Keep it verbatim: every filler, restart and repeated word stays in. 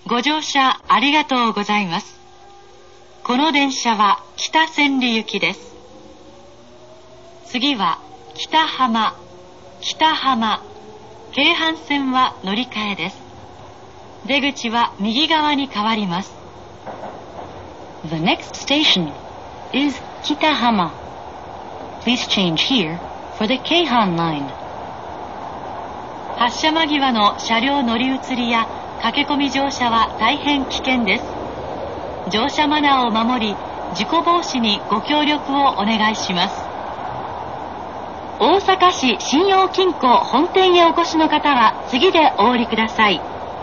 ご乗車ありがとうございます。この電車は北千里行きです。次は北浜、北浜、京阪線は乗り換えです。出口は右側に変わります。 The next station is Kitahama. Please change here for the Keihan line. 発車間際の車両乗り移りや駆け込み乗車は大変危険です。乗車マナーを守り、事故防止にご協力をお願いします。大阪市信用金庫本店へお越しの方は次でお降りください。